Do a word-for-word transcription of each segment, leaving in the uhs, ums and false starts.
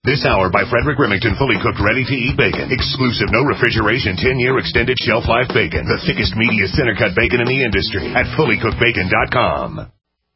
This hour by Frederick Remington, fully cooked, ready-to-eat bacon. Exclusive, no refrigeration, ten-year extended shelf life bacon. The thickest, meatiest center-cut bacon in the industry at fully cooked bacon dot com.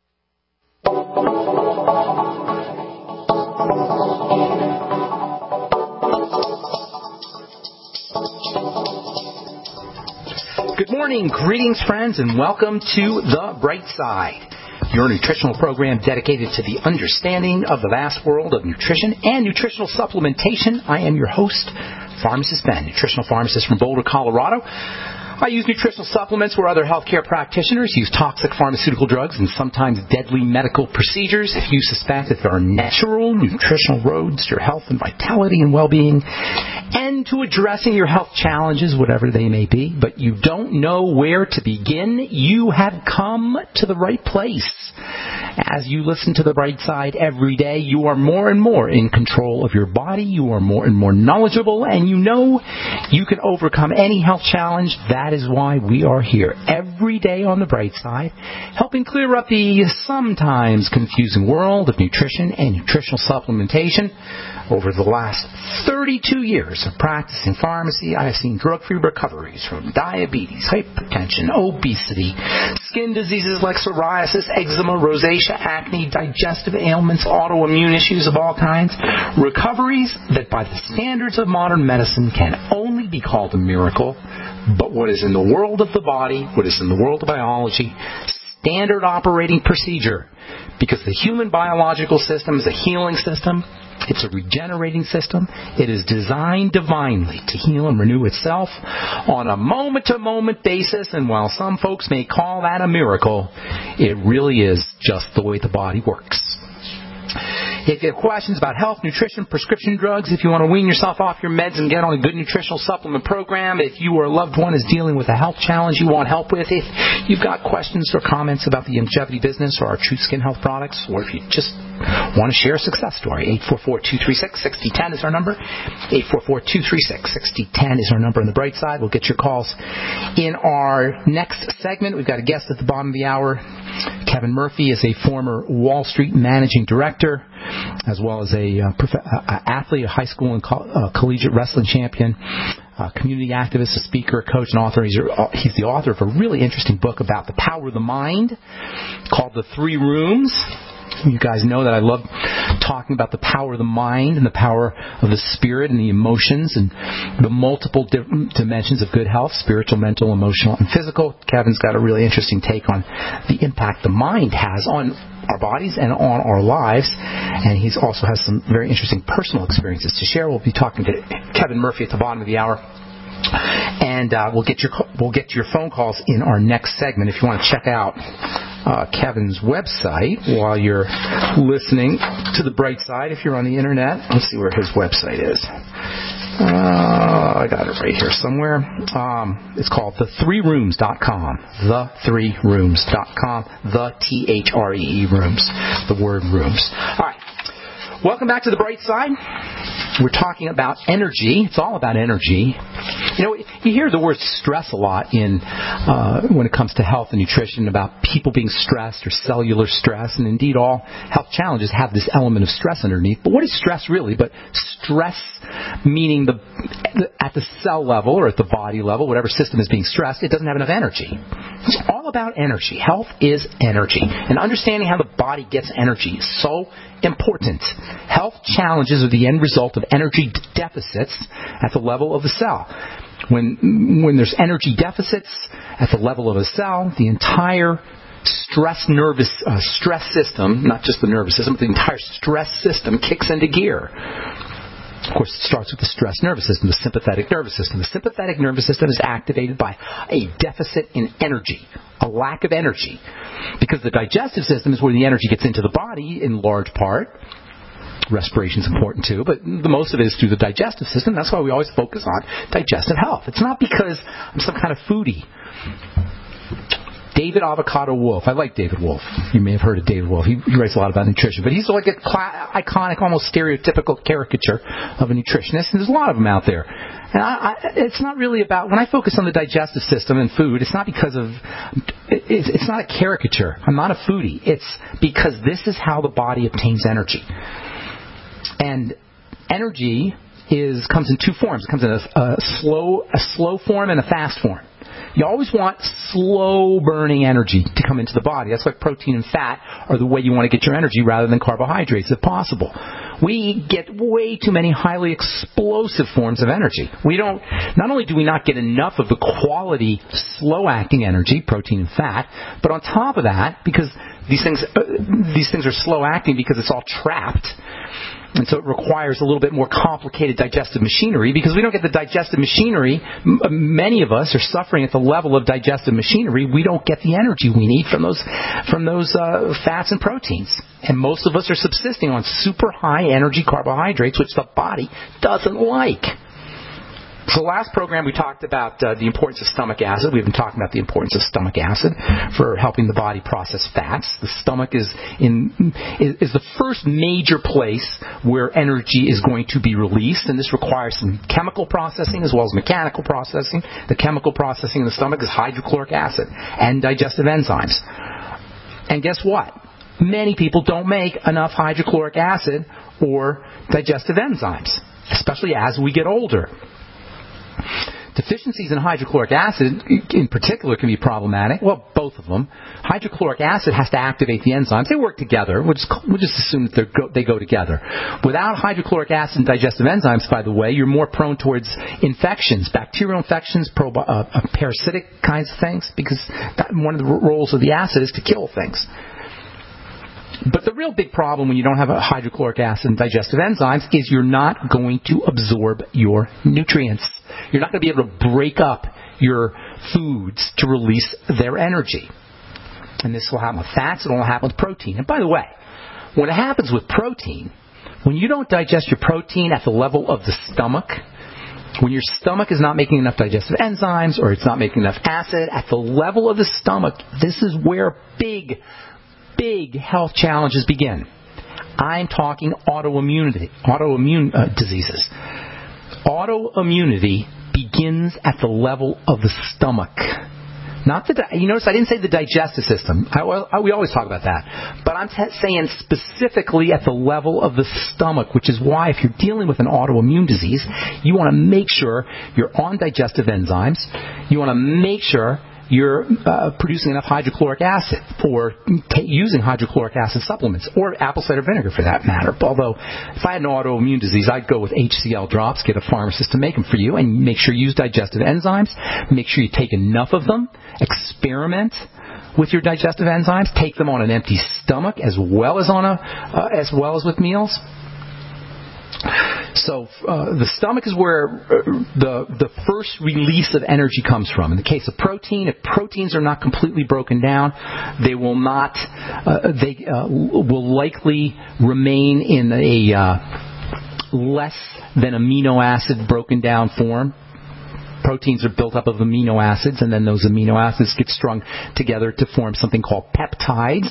Good morning, greetings, friends, and welcome to The Bright Side, your nutritional program dedicated to the understanding of the vast world of nutrition and nutritional supplementation. I am your host, Pharmacist Ben, nutritional pharmacist from Boulder, Colorado. I use nutritional supplements where other healthcare practitioners use toxic pharmaceutical drugs and sometimes deadly medical procedures. If you suspect that there are natural nutritional roads to your health and vitality and well-being and to addressing your health challenges, whatever they may be, but you don't know where to begin, you have come to the right place. As you listen to The Bright Side every day, you are more and more in control of your body, you are more and more knowledgeable, and you know you can overcome any health challenge. That is why we are here every day on The Bright Side, helping clear up the sometimes confusing world of nutrition and nutritional supplementation. Over the last thirty-two years of practicing pharmacy, I have seen drug-free recoveries from diabetes, hypertension, obesity, skin diseases like psoriasis, eczema, rosacea, acne, digestive ailments, autoimmune issues of all kinds. Recoveries that by the standards of modern medicine can only be called a miracle. But what is in the world of the body, what is in the world of biology, standard operating procedure. Because the human biological system is a healing system. It's a regenerating system. It is designed divinely to heal and renew itself on a moment-to-moment basis. And while some folks may call that a miracle, it really is just the way the body works. If you have questions about health, nutrition, prescription drugs, if you want to wean yourself off your meds and get on a good nutritional supplement program, if you or a loved one is dealing with a health challenge you want help with, if you've got questions or comments about the longevity business or our True Skin Health products, or if you just want to share a success story, eight four four, two three six, six zero one zero is our number. eight four four, two three six, six zero one zero is our number on the Bright Side. We'll get your calls. In our next segment, we've got a guest at the bottom of the hour. Kevin Murphy is a former Wall Street managing director, as well as a uh, prof- uh, athlete, a high school and co- uh, collegiate wrestling champion, uh, community activist, a speaker, a coach, and author. He's, uh, he's the author of a really interesting book about the power of the mind called The Three Rooms. You guys know that I love talking about the power of the mind and the power of the spirit and the emotions and the multiple di- dimensions of good health, spiritual, mental, emotional, and physical. Kevin's got a really interesting take on the impact the mind has on our bodies and on our lives, and he also has some very interesting personal experiences to share. We'll be talking to Kevin Murphy at the bottom of the hour. And uh, we'll get your we'll get your phone calls in our next segment. If you want to check out uh, Kevin's website while you're listening to The Bright Side, if you're on the internet, let's see where his website is. Uh, I got it right here somewhere. Um, it's called the three rooms dot com. the three rooms dot com. The T H R E E rooms. The word rooms. All right. Welcome back to The Bright Side. We're talking about energy. It's all about energy. You know, you hear the word stress a lot in uh, when it comes to health and nutrition, about people being stressed or cellular stress, and indeed all health challenges have this element of stress underneath. But what is stress really? But stress meaning the at the cell level or at the body level, whatever system is being stressed, it doesn't have enough energy. It's all about energy. Health is energy. And understanding how the body gets energy is so important. Health challenges are the end result of energy deficits at the level of the cell. When when there's energy deficits at the level of a cell, the entire stress nervous uh, stress system, not just the nervous system, but the entire stress system kicks into gear. Of course, it starts with the stress nervous system, the sympathetic nervous system. The sympathetic nervous system is activated by a deficit in energy, a lack of energy, because the digestive system is where the energy gets into the body in large part. Respiration is important too, but the most of it is through the digestive system. That's why we always focus on digestive health. It's not because I'm some kind of foodie. David Avocado Wolfe. I like David Wolfe. You may have heard of David Wolfe. He, he writes a lot about nutrition, but he's like a cl- iconic, almost stereotypical caricature of a nutritionist, and there's a lot of them out there. And I, I, it's not really about, when I focus on the digestive system and food, it's not because of, it's, it's not a caricature. I'm not a foodie. It's because this is how the body obtains energy. And energy is comes in two forms. It comes in a, a slow a slow form and a fast form. You always want slow-burning energy to come into the body. That's why protein and fat are the way you want to get your energy rather than carbohydrates, if possible. We get way too many highly explosive forms of energy. We don't. Not only do we not get enough of the quality slow-acting energy, protein and fat, but on top of that, because these things uh, these things are slow-acting because it's all trapped. And so it requires a little bit more complicated digestive machinery. Because we don't get the digestive machinery, m- many of us are suffering at the level of digestive machinery. We don't get the energy we need from those from those uh, fats and proteins. And most of us are subsisting on super high energy carbohydrates, which the body doesn't like. So last program we talked about uh, the importance of stomach acid. We've been talking about the importance of stomach acid for helping the body process fats. The stomach is in is, is the first major place where energy is going to be released, and this requires some chemical processing as well as mechanical processing. The chemical processing in the stomach is hydrochloric acid and digestive enzymes. And guess what? Many people don't make enough hydrochloric acid or digestive enzymes, especially as we get older. Deficiencies in hydrochloric acid, in particular, can be problematic. Well, both of them. Hydrochloric acid has to activate the enzymes. They work together. We'll just, we'll just assume that go, they go together. Without hydrochloric acid and digestive enzymes, by the way, you're more prone towards infections, bacterial infections, probi- uh, uh, parasitic kinds of things, because that, one of the roles of the acid is to kill things. But the real big problem when you don't have a hydrochloric acid and digestive enzymes is you're not going to absorb your nutrients. You're not going to be able to break up your foods to release their energy. And this will happen with fats. It will happen with protein. And by the way, when it happens with protein, when you don't digest your protein at the level of the stomach, when your stomach is not making enough digestive enzymes or it's not making enough acid, at the level of the stomach, this is where big Big health challenges begin. I'm talking autoimmunity, autoimmune uh, diseases. Autoimmunity begins at the level of the stomach. Not the. Di- you notice I didn't say the digestive system. I, I, we always talk about that, but I'm t- saying specifically at the level of the stomach, which is why if you're dealing with an autoimmune disease, you want to make sure you're on digestive enzymes. You want to make sure you're uh, producing enough hydrochloric acid or t- using hydrochloric acid supplements or apple cider vinegar for that matter. Although if I had an autoimmune disease, I'd go with H C L drops, get a pharmacist to make them for you, and make sure you use digestive enzymes. Make sure you take enough of them. Experiment with your digestive enzymes. Take them on an empty stomach as well as on a uh, as well as with meals. So uh, the stomach is where the the first release of energy comes from. In the case of protein, if proteins are not completely broken down, they will not. Uh, they uh, will likely remain in a uh, less than amino acid broken down form. Proteins are built up of amino acids, and then those amino acids get strung together to form something called peptides.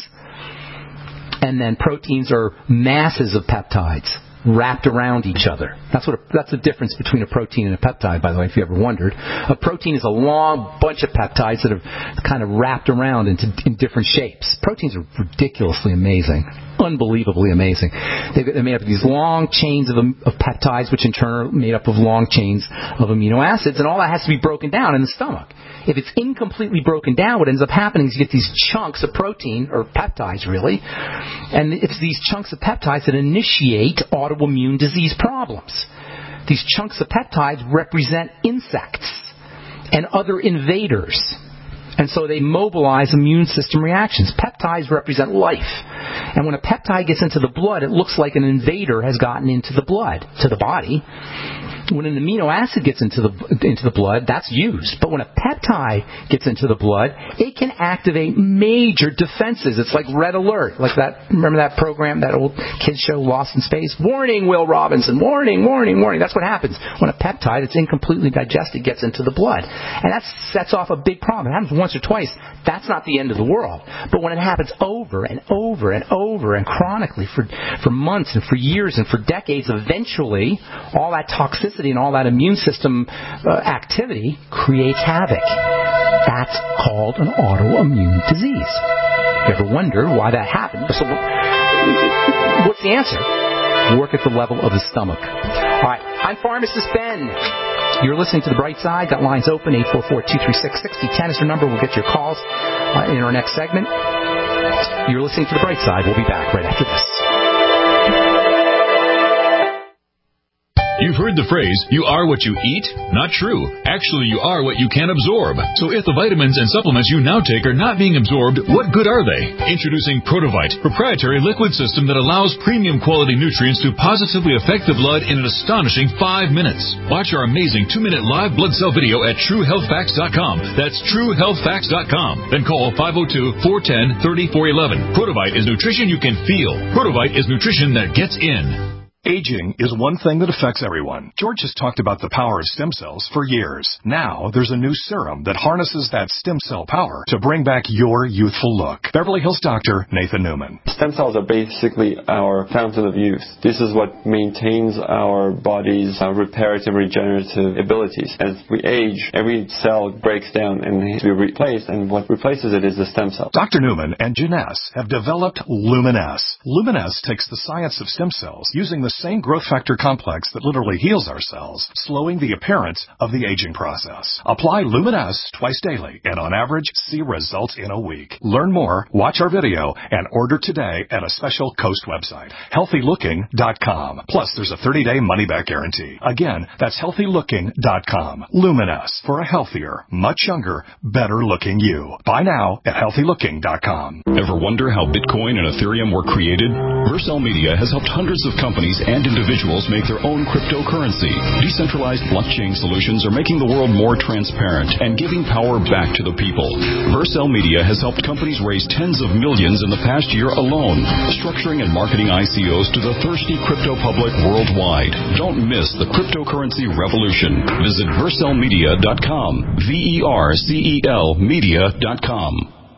And then proteins are masses of peptides wrapped around each other. That's what a, that's the difference between a protein and a peptide, by the way, if you ever wondered. A protein is a long bunch of peptides that are kind of wrapped around into in different shapes. Proteins are ridiculously amazing. Unbelievably amazing. They're made up of these long chains of, of peptides, which in turn are made up of long chains of amino acids, and all that has to be broken down in the stomach. If it's incompletely broken down, what ends up happening is you get these chunks of protein, or peptides really, and it's these chunks of peptides that initiate autoimmune disease problems. These chunks of peptides represent insects and other invaders. And so they mobilize immune system reactions. Peptides represent life. And when a peptide gets into the blood, it looks like an invader has gotten into the blood, to the body. When an amino acid gets into the into the blood, that's used. But when a peptide gets into the blood, it can activate major defenses. It's like red alert. Like that, remember that program, that old kids show, Lost in Space? Warning, Will Robinson. Warning, warning, warning. That's what happens when a peptide that's incompletely digested gets into the blood. And that sets off a big problem. It happens once or twice. That's not the end of the world. But when it happens over and over and over and chronically for, for months and for years and for decades, eventually all that toxicity and all that immune system uh, activity creates havoc. That's called an autoimmune disease. You ever wonder why that happened? So, what's the answer? work at the level of the stomach. All right, I'm Pharmacist Ben. You're listening to The Bright Side. Got lines open. eight four four, two three six, six zero one zero is your number. We'll get your calls uh, in our next segment. You're listening to The Bright Side. We'll be back right after this. You've heard the phrase, you are what you eat? Not true. Actually, you are what you can absorb. So if the vitamins and supplements you now take are not being absorbed, what good are they? Introducing Protovite, proprietary liquid system that allows premium quality nutrients to positively affect the blood in an astonishing five minutes. Watch our amazing two-minute live blood cell video at true health facts dot com. That's true health facts dot com. Then call five oh two, four one zero, three oh four one one. Protovite is nutrition you can feel. Protovite is nutrition that gets in. Aging is one thing that affects everyone. George has talked about the power of stem cells for years. Now, there's a new serum that harnesses that stem cell power to bring back your youthful look. Beverly Hills doctor Nathan Newman. Stem cells are basically our fountain of youth. This is what maintains our body's uh, reparative and regenerative abilities. As we age, every cell breaks down and needs to be replaced, and what replaces it is the stem cell. Doctor Newman and Janess have developed Luminess. Luminess takes the science of stem cells using the same growth factor complex that literally heals our cells, slowing the appearance of the aging process. Apply Luminess twice daily and on average see results in a week. Learn more, watch our video, and order today at a special Coast website, healthy looking dot com. Plus, there's a thirty-day money-back guarantee. Again, that's healthy looking dot com. Luminess, for a healthier, much younger, better-looking you. Buy now at healthy looking dot com. Ever wonder how Bitcoin and Ethereum were created? Vercel Media has helped hundreds of companies and individuals make their own cryptocurrency. Decentralized blockchain solutions are making the world more transparent and giving power back to the people. Vercel Media has helped companies raise tens of millions in the past year alone, structuring and marketing I C Os to the thirsty crypto public worldwide. Don't miss the cryptocurrency revolution. Visit vercel media dot com. V E R C E L media dot com.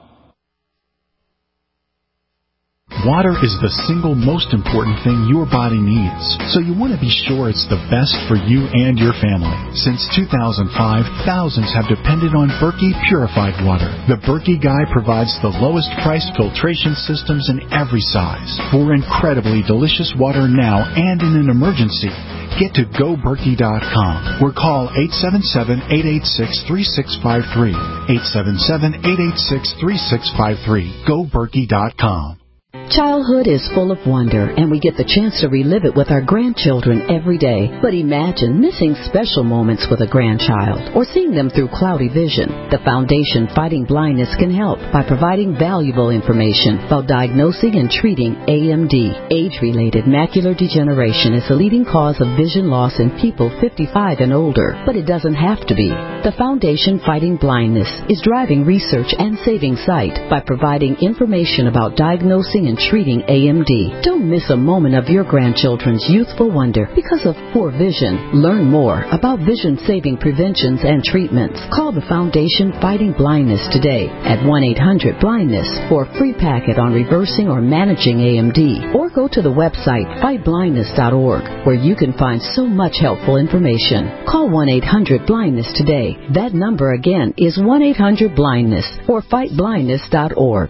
Water is the single most important thing your body needs, so you want to be sure it's the best for you and your family. Since two thousand five, thousands have depended on Berkey purified water. The Berkey Guy provides the lowest priced filtration systems in every size. For incredibly delicious water now and in an emergency, get to go berkey dot com or call eight seven seven, eight eight six, three six five three. eight seven seven, eight eight six, three six five three. go berkey dot com. Childhood is full of wonder, and we get the chance to relive it with our grandchildren every day. But imagine missing special moments with a grandchild or seeing them through cloudy vision. The Foundation Fighting Blindness can help by providing valuable information about diagnosing and treating A M D. Age-related macular degeneration is the leading cause of vision loss in people fifty-five and older, but it doesn't have to be. The Foundation Fighting Blindness is driving research and saving sight by providing information about diagnosing and treating A M D. Don't miss a moment of your grandchildren's youthful wonder because of poor vision. Learn more about vision-saving preventions and treatments. Call the Foundation Fighting Blindness today at one eight hundred blindness for a free packet on reversing or managing A M D. Or go to the website fight blindness dot org where you can find so much helpful information. Call one eight hundred blindness today. That number again is one eight hundred blindness or fight blindness dot org.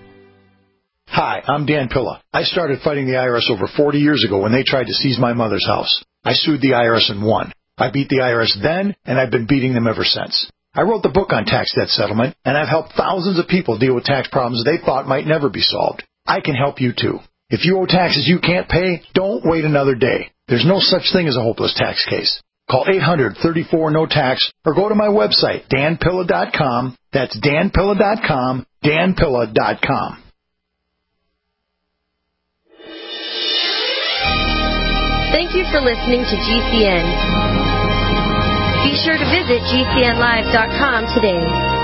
Hi, I'm Dan Pilla. I started fighting the I R S over forty years ago when they tried to seize my mother's house. I sued the I R S and won. I beat the I R S then, and I've been beating them ever since. I wrote the book on tax debt settlement, and I've helped thousands of people deal with tax problems they thought might never be solved. I can help you too. If you owe taxes you can't pay, don't wait another day. There's no such thing as a hopeless tax case. Call eight hundred, thirty-four, no tax or go to my website, dan pilla dot com. That's dan pilla dot com, dan pilla dot com. Thank you for listening to G C N. Be sure to visit G C N live dot com today.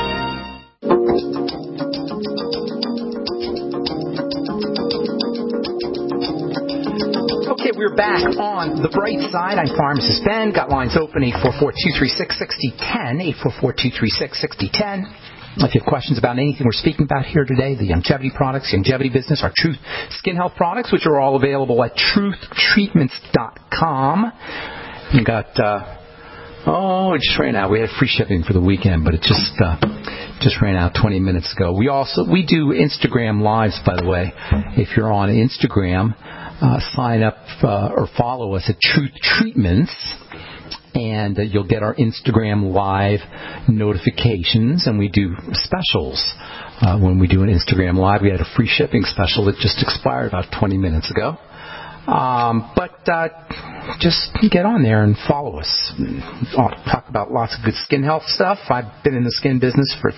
Okay, we're back on The Bright Side. I'm Pharmacist Ben. Got lines open, eight four four, two three six, six zero one zero, eight four four, two three six, six zero one zero. If you have questions about anything we're speaking about here today, the longevity products, longevity business, our Truth Skin Health products, which are all available at truth treatments dot com. We got, uh, oh, it just ran out. We had free shipping for the weekend, but it just uh, just ran out twenty minutes ago. We also, we do Instagram Lives, by the way. If you're on Instagram, uh, sign up uh, or follow us at Truth Treatments, and uh, you'll get our Instagram Live notifications, and we do specials. Uh, when we do an Instagram Live, we had a free shipping special that just expired about twenty minutes ago. Um, but uh, just get on there and follow us. I'll talk about lots of good skin health stuff. I've been in the skin business for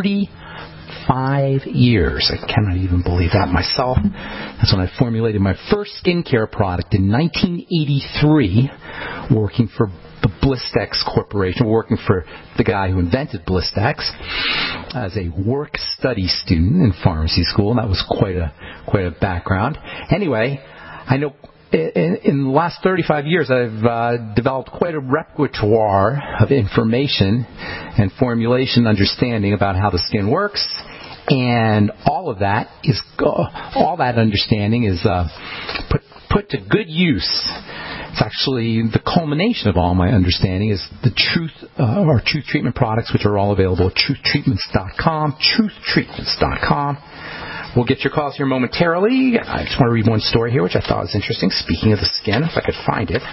thirty-five years. I cannot even believe that myself. That's when I formulated my first skincare product in nineteen eighty-three, working for the Blistex Corporation, working for the guy who invented Blistex as a work-study student in pharmacy school. That was quite a quite a background. Anyway, I know in, in the last thirty-five years I've uh, developed quite a repertoire of information and formulation understanding about how the skin works, and all of that is all that understanding is uh, put put to good use. It's actually the culmination of all my understanding is the Truth, uh, our Truth Treatment products, which are all available at truth treatments dot com, truth treatments dot com. We'll get your calls here momentarily. I just want to read one story here, which I thought was interesting. Speaking of the skin, if I could find it.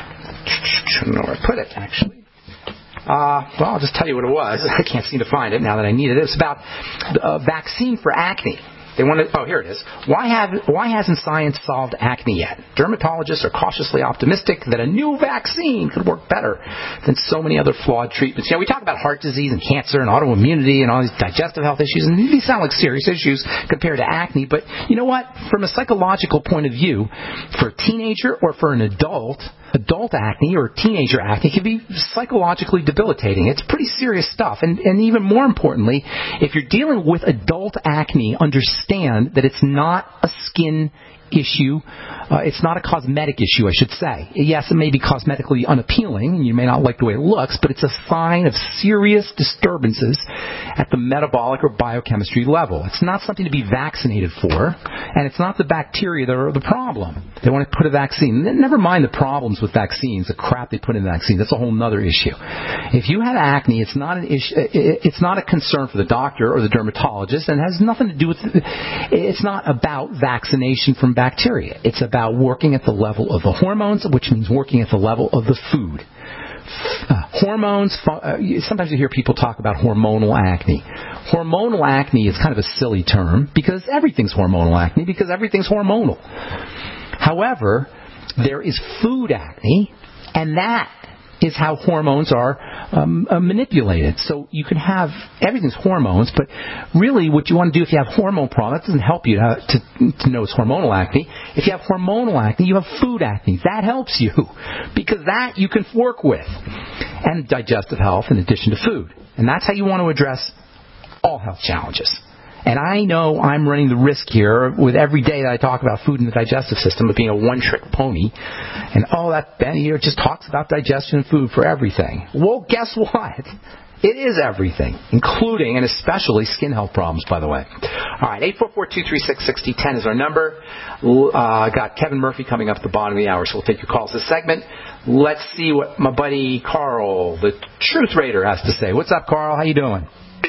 I don't know where I put it, actually. Uh, well, I'll just tell you what it was. I can't seem to find it now that I need it. It's about a vaccine for acne. They want to, oh, here it is. Why have why hasn't science solved acne yet? Dermatologists are cautiously optimistic that a new vaccine could work better than so many other flawed treatments. You know, we talk about heart disease and cancer and autoimmunity and all these digestive health issues, and these sound like serious issues compared to acne. But you know what? From a psychological point of view, for a teenager or for an adult, adult acne or teenager acne can be psychologically debilitating. It's pretty serious stuff. And, and even more importantly, if you're dealing with adult acne, understand that it's not a skin issue. Uh, it's not a cosmetic issue, I should say. Yes, it may be cosmetically unappealing, and you may not like the way it looks, but it's a sign of serious disturbances at the metabolic or biochemistry level. It's not something to be vaccinated for, and it's not the bacteria that are the problem. They want to put a vaccine. Never mind the problems with vaccines, the crap they put in vaccines. That's a whole other issue. If you have acne, it's not an issue. It's not a concern for the doctor or the dermatologist, and has nothing to do with. It's not about vaccination from bacteria. It's about working at the level of the hormones, which means working at the level of the food. Uh, hormones, uh, sometimes you hear people talk about hormonal acne. Hormonal acne is kind of a silly term because everything's hormonal acne because everything's hormonal. However, there is food acne, and that is how hormones are um, uh, manipulated. So you can have, everything's hormones, but really what you want to do if you have hormone problems, it doesn't help you to, to, to know it's hormonal acne. If you have hormonal acne, you have food acne. That helps you because that you can work with. And digestive health in addition to food. And that's how you want to address all health challenges. And I know I'm running the risk here with every day that I talk about food and the digestive system of being a one-trick pony. And, oh, that Ben here just talks about digestion and food for everything. Well, guess what? It is everything, including and especially skin health problems, by the way. All right, eight four four, two three six, six zero one zero is our number. Uh, got Kevin Murphy coming up at the bottom of the hour, so we'll take your calls this segment. Let's see what my buddy Carl, the Truth Raider, has to say. What's up, Carl? How you doing?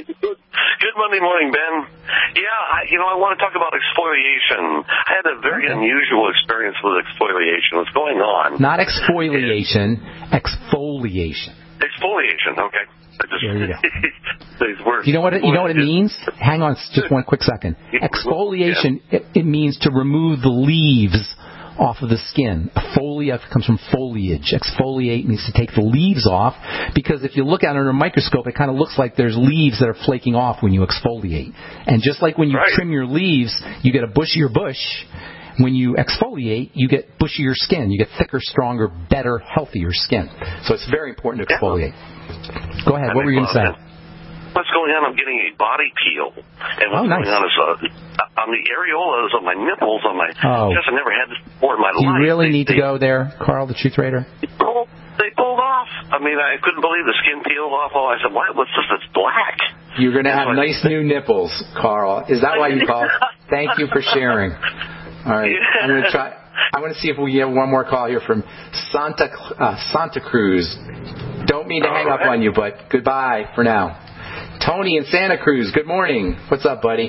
Good Monday morning, Ben. Yeah, I, you know, I want to talk about exfoliation. I had a very okay. unusual experience with exfoliation. What's going on? Not exfoliation, exfoliation. Exfoliation, okay. I just, there you go. These words. You know what it, you know what it means? Hang on just one quick second. Exfoliation, yeah. it, it means to remove the leaves off of the skin. Folia comes from foliage. Exfoliate means to take the leaves off, because if you look at it under a microscope, it kind of looks like there's leaves that are flaking off when you exfoliate. And just like when you right. trim your leaves, you get a bushier bush. When you exfoliate, you get bushier skin. You get thicker, stronger, better, healthier skin. So it's very important to exfoliate. Yeah. Go ahead. That what were you going to say? What's going on? I'm getting a body peel. And what's oh, nice. going on is uh, on the areolas of my nipples, on my oh. chest. I never had this before in my Do life. You really they, need they, to go there, Carl, the Truth Raider? They pulled, they pulled off. I mean, I couldn't believe the skin peeled off. Oh, I said, why? What's this? It's black. You're going to have nice new nipples, Carl. Is that why you called? Thank you for sharing. All right. Yeah. I'm going to try. I want to see if we get one more call here from Santa uh, Santa Cruz. Don't mean to hang up on you, but goodbye for now. Tony in Santa Cruz, good morning. What's up, buddy?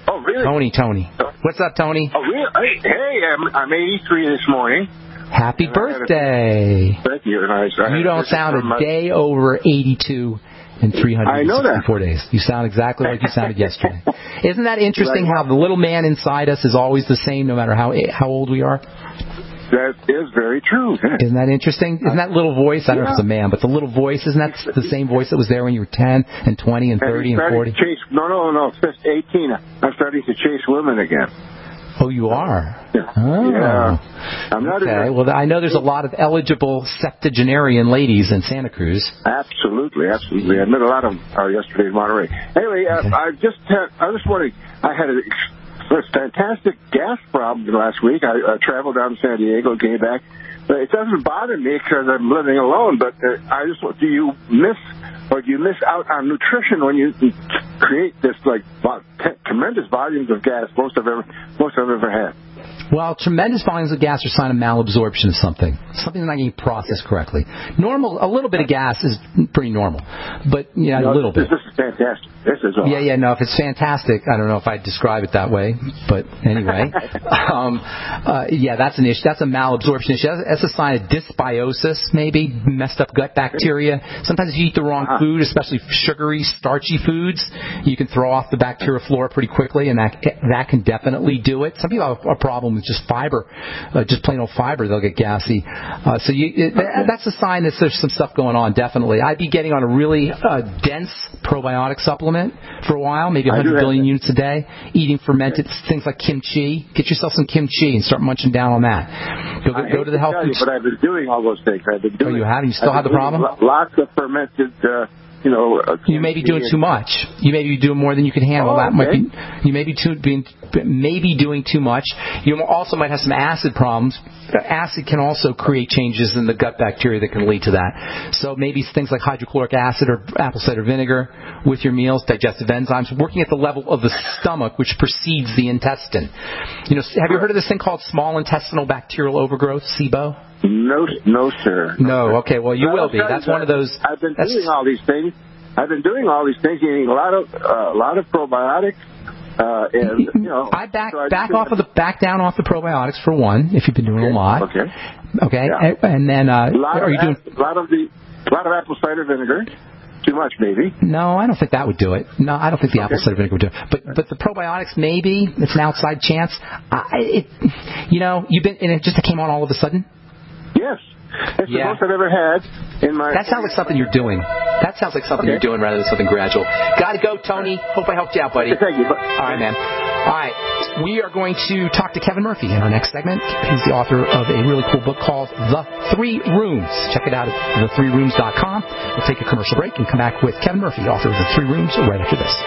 Oh, really? Tony, Tony. What's up, Tony? Oh, really? Hey, I'm, I'm eighty-three this morning. Happy birthday. A, thank you. And I, I you don't sound a day over eighty-two in three hundred sixty-four days. You sound exactly like you sounded yesterday. Isn't that interesting right. how the little man inside us is always the same no matter how how old we are? That is very true. Isn't that interesting? Isn't that little voice, I don't yeah. know if it's a man, but the little voice, isn't that the same voice that was there when you were ten and twenty and thirty and forty? To chase, no, no, no, eighteen. I'm starting to chase women again. Oh, you are? Yeah. Oh. Yeah. I'm not okay. Well, I know there's a lot of eligible septuagenarian ladies in Santa Cruz. Absolutely, absolutely. I met a lot of them uh, yesterday in Monterey. Anyway, okay. uh, I just had, I was wondering, I had a a fantastic gas problem last week. I uh, traveled down to San Diego, came back. But it doesn't bother me because I'm living alone. But uh, I just do you miss or do you miss out on nutrition when you create this like tremendous volumes of gas? Most I've ever most I've ever had. Well, tremendous volumes of gas are a sign of malabsorption of something. Something that's not getting processed correctly. Normal, a little bit of gas is pretty normal. But, yeah, no, a little this, bit. This is fantastic. This is awesome. Yeah, yeah, no, if it's fantastic, I don't know if I'd describe it that way. But anyway, um, uh, yeah, that's an issue. That's a malabsorption issue. That's a sign of dysbiosis, maybe, messed up gut bacteria. Sometimes if you eat the wrong uh-huh. food, especially sugary, starchy foods, you can throw off the bacterial flora pretty quickly, and that that can definitely do it. Some people have a problem with just fiber, uh, just plain old fiber, they'll get gassy. Uh, so you, it, that's a sign that there's some stuff going on, definitely. I'd be getting on a really uh, dense probiotic supplement for a while, maybe one hundred billion units a day, eating fermented things like kimchi. Get yourself some kimchi and start munching down on that. Go, go, go to the health food store. But I've been doing all those things. I've been doing, oh, you have? You still I've have the problem? Lots of fermented... Uh, You know, uh, you may be doing too much. You may be doing more than you can handle. Oh, that okay. might be. You may be too, being, maybe doing too much. You also might have some acid problems. Acid can also create changes in the gut bacteria that can lead to that. So maybe things like hydrochloric acid or apple cider vinegar with your meals, digestive enzymes, working at the level of the stomach, which precedes the intestine. You know, have you heard of this thing called small intestinal bacterial overgrowth, S I B O? No, no, sir. No, okay, well, you will be. That's one of those... I've been doing all these things. I've been doing all these things, eating a lot of uh, a lot of probiotics, uh, and, you know... I back so I back off of the back down off the probiotics for one, if you've been doing okay, a lot. Okay. Okay, yeah. and then, uh, are you doing... A lot of the, a lot of apple cider vinegar. Too much, maybe. No, I don't think that would do it. No, I don't think the okay. apple cider vinegar would do it. But but the probiotics, maybe. It's an outside chance. I, it, you know, you've been... And it just came on all of a sudden? Yes. It's yeah. the most I've ever had in my... That sounds like something you're doing. That sounds like something okay. you're doing rather than something gradual. Got to go, Tony. Hope I helped you out, buddy. Okay, thank you. All right, man. All right. We are going to talk to Kevin Murphy in our next segment. He's the author of a really cool book called The Three Rooms. Check it out at the three rooms dot com. We'll take a commercial break and come back with Kevin Murphy, author of The Three Rooms, right after this.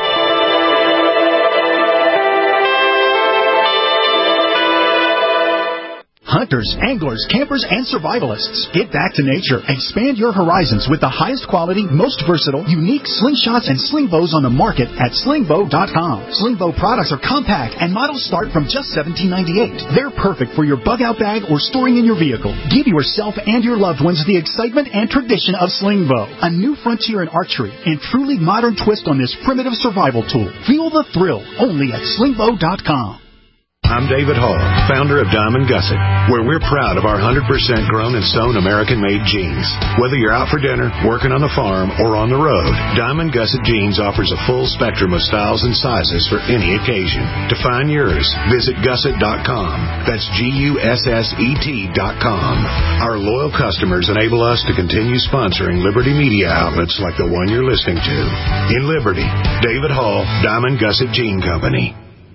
Hunters, anglers, campers, and survivalists. Get back to nature. Expand your horizons with the highest quality, most versatile, unique slingshots and sling bows on the market at sling bow dot com. Sling bow products are compact and models start from just seventeen ninety-eight. They're perfect for your bug-out bag or storing in your vehicle. Give yourself and your loved ones the excitement and tradition of sling bow, a new frontier in archery and truly modern twist on this primitive survival tool. Feel the thrill only at sling bow dot com. I'm David Hall, founder of Diamond Gusset, where we're proud of our one hundred percent grown and sewn American-made jeans. Whether you're out for dinner, working on the farm, or on the road, Diamond Gusset Jeans offers a full spectrum of styles and sizes for any occasion. To find yours, visit gusset dot com. That's G U S S E T dot com. Our loyal customers enable us to continue sponsoring Liberty media outlets like the one you're listening to. In Liberty, David Hall, Diamond Gusset Jean Company.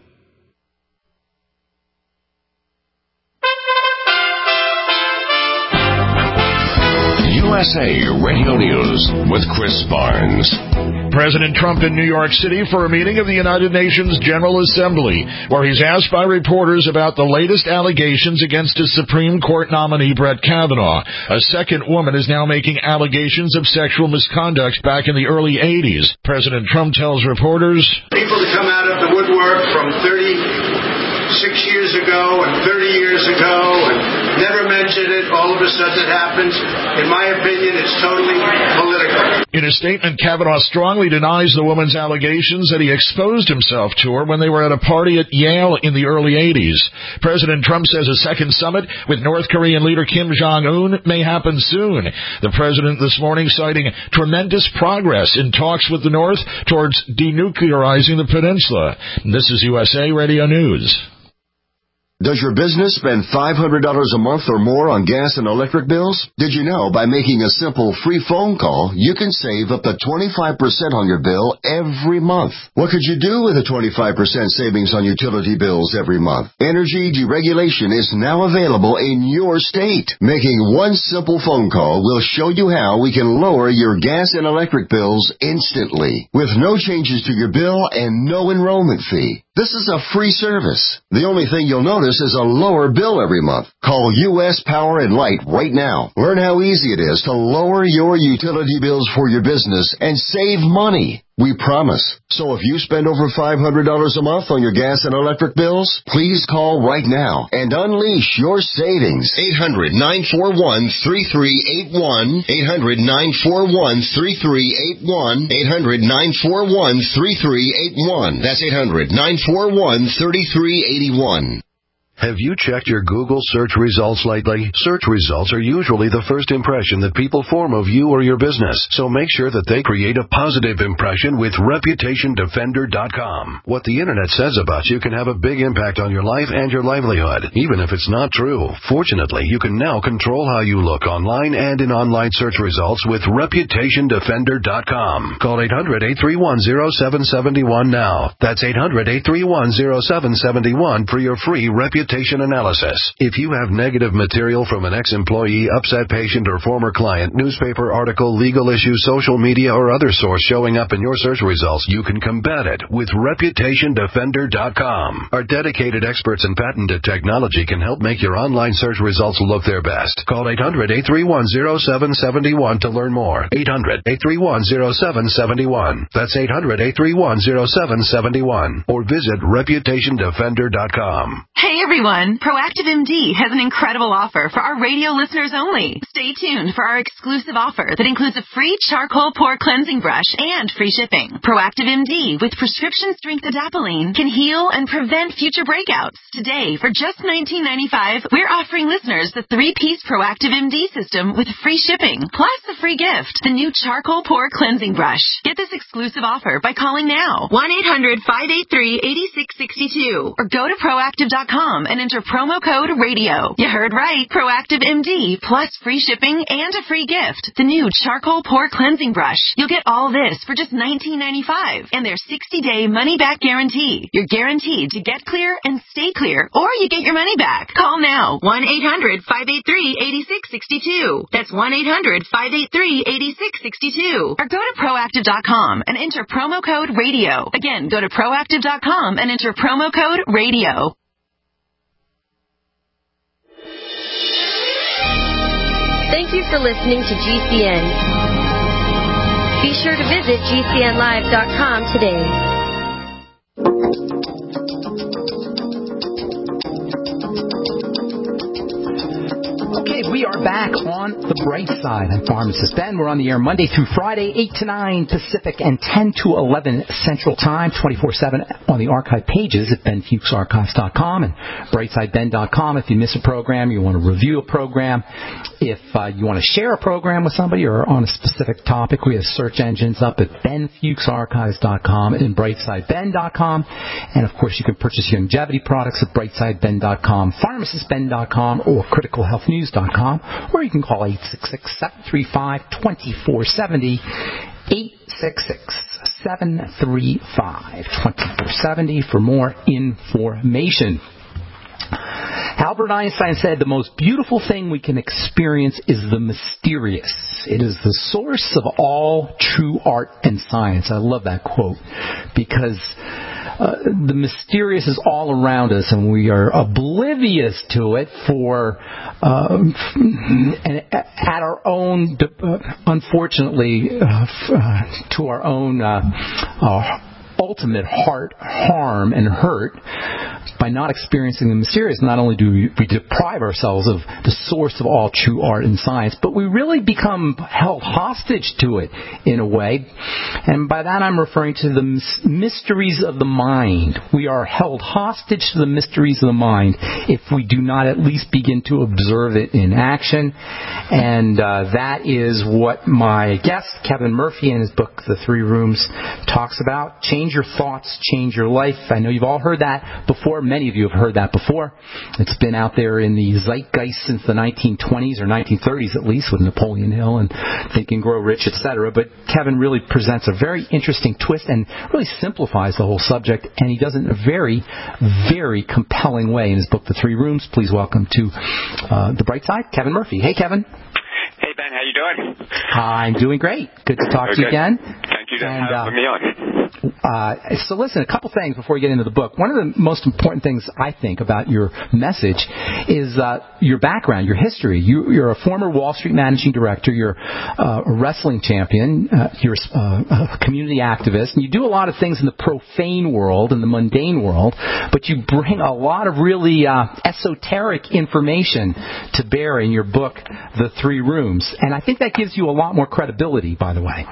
U S A Radio News with Chris Barnes. President Trump in New York City for a meeting of the United Nations General Assembly, where he's asked by reporters about the latest allegations against his Supreme Court nominee, Brett Kavanaugh. A second woman is now making allegations of sexual misconduct back in the early eighties. President Trump tells reporters, people to come out of the woodwork from thirty-six years ago and thirty years ago and never mentioned it. All of a sudden it happens. In my opinion, it's totally political. In a statement, Kavanaugh strongly denies the woman's allegations that he exposed himself to her when they were at a party at Yale in the early eighties. President Trump says a second summit with North Korean leader Kim Jong-un may happen soon. The president this morning citing tremendous progress in talks with the North towards denuclearizing the peninsula. This is U S A Radio News. Does your business spend five hundred dollars a month or more on gas and electric bills? Did you know by making a simple free phone call, you can save up to twenty-five percent on your bill every month? What could you do with a twenty-five percent savings on utility bills every month? Energy deregulation is now available in your state. Making one simple phone call will show you how we can lower your gas and electric bills instantly, with no changes to your bill and no enrollment fee. This is a free service. The only thing you'll notice is a lower bill every month. Call U S Power and Light right now. Learn how easy it is to lower your utility bills for your business and save money. We promise. So if you spend over five hundred dollars a month on your gas and electric bills, please call right now and unleash your savings. eight hundred, nine four one, three three eight one. eight hundred, nine four one, three three eight one. eight hundred, nine four one, three three eight one. That's eight hundred, nine four one, three three eight one. Have you checked your Google search results lately? Search results are usually the first impression that people form of you or your business, so make sure that they create a positive impression with Reputation Defender dot com. What the Internet says about you can have a big impact on your life and your livelihood, even if it's not true. Fortunately, you can now control how you look online and in online search results with Reputation Defender dot com. Call eight hundred, eight three one, zero seven seven one now. That's eight hundred, eight three one, zero seven seven one for your free Reputation analysis. If you have negative material from an ex-employee, upset patient, or former client, newspaper article, legal issue, social media, or other source showing up in your search results, you can combat it with Reputation Defender dot com. Our dedicated experts in patented technology can help make your online search results look their best. Call eight hundred, eight three one, zero seven seven one to learn more. eight hundred, eight three one, zero seven seven one. That's eight hundred, eight three one, zero seven seven one. Or visit Reputation Defender dot com. Hey everyone, Proactive M D has an incredible offer for our radio listeners only. Stay tuned for our exclusive offer that includes a free charcoal pore cleansing brush and free shipping. Proactive M D with prescription strength adapalene can heal and prevent future breakouts. Today, for just nineteen ninety-five dollars, we're offering listeners the three-piece Proactive M D system with free shipping, plus a free gift, the new charcoal pore cleansing brush. Get this exclusive offer by calling now, one eight hundred, five eight three, eight six six two, or go to proactive dot com and enter promo code radio. You heard right. Proactive M D plus free shipping and a free gift. The new charcoal pore cleansing brush. You'll get all this for just nineteen ninety-five dollars and their sixty-day money-back guarantee. You're guaranteed to get clear and stay clear, or you get your money back. Call now. one eight hundred, five eight three, eight six six two. That's one eight hundred, five eight three, eight six six two. Or go to proactive dot com and enter promo code radio. Again, go to proactive dot com and enter promo code radio. Thank you for listening to G C N. Be sure to visit G C N live dot com today. Okay, we are back on the bright side. I'm Pharmacist Ben. We're on the air Monday through Friday, eight to nine Pacific and ten to eleven Central Time, twenty-four seven on the archive pages at ben fuchs archives dot com and brightside ben dot com. If you miss a program, you want to review a program, if uh, you want to share a program with somebody or on a specific topic, we have search engines up at ben fuchs archives dot com and brightside ben dot com. And, of course, you can purchase your longevity products at brightside ben dot com, pharmacist ben dot com, or critical health news dot com, or you can call eight six six, seven three five, two four seven zero, eight six six, seven three five, two four seven zero for more information. Albert Einstein said the most beautiful thing we can experience is the mysterious. It is the source of all true art and science. I love that quote because uh, the mysterious is all around us and we are oblivious to it for uh, and at our own, uh, unfortunately, uh, uh, to our own uh, uh, ultimate heart harm and hurt by not experiencing the mysterious, not only do we, we deprive ourselves of the source of all true art and science, but we really become held hostage to it in a way. And by that I'm referring to the mysteries of the mind. We are held hostage to the mysteries of the mind if we do not at least begin to observe it in action. And uh, that is what my guest, Kevin Murphy, in his book, The Three Rooms, talks about. Change your thoughts, change your life. I know you've all heard that before. Many of you have heard that before. It's been out there in the zeitgeist since the nineteen twenties or nineteen thirties at least, with Napoleon Hill and Think and Grow Rich, et cetera. But Kevin really presents a very interesting twist and really simplifies the whole subject, and he does it in a very, very compelling way in his book, The Three Rooms. Please welcome to uh, the bright side, Kevin Murphy. Hey, Kevin. Hey, Ben. How you doing? I'm doing great. Good to talk Very to you good. again. Thank you for And, uh, having me on. Uh, so listen, a couple things before we get into the book. One of the most important things I think about your message is uh, your background, your history. You, you're a former Wall Street managing director. You're uh, a wrestling champion. Uh, you're uh, a community activist. And you do a lot of things in the profane world, in the mundane world, but you bring a lot of really uh, esoteric information to bear in your book, The Three Rooms. And I think that gives you a lot more credibility, by the way.